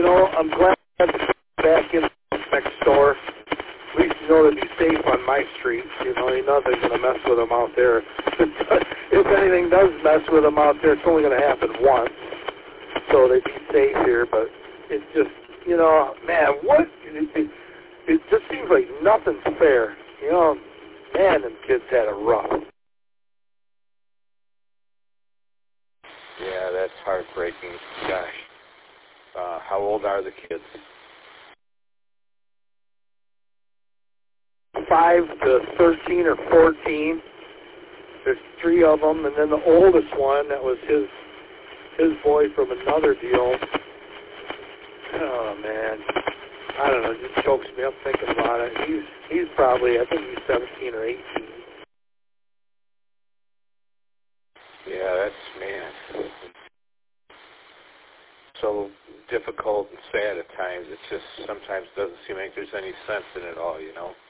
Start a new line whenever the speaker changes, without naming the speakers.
I'm glad to be back in next door. At least you know to be safe on my street. Ain't nothing going to mess with them out there. If anything does mess with them out there, it's only going to happen once. So they'd be safe here, but it's just, man, what? It just seems like nothing's fair. Man, them kids had it rough.
Yeah, that's heartbreaking. Gosh. How old are the kids?
5 to 13 or 14. There's 3 of them, and then the oldest one, that was his boy from another deal. Oh, man. I don't know, it just chokes me up thinking about it. He's probably, I think he's 17 or 18.
Yeah, that's, man, so difficult and sad at times. It just sometimes doesn't seem like there's any sense in it all,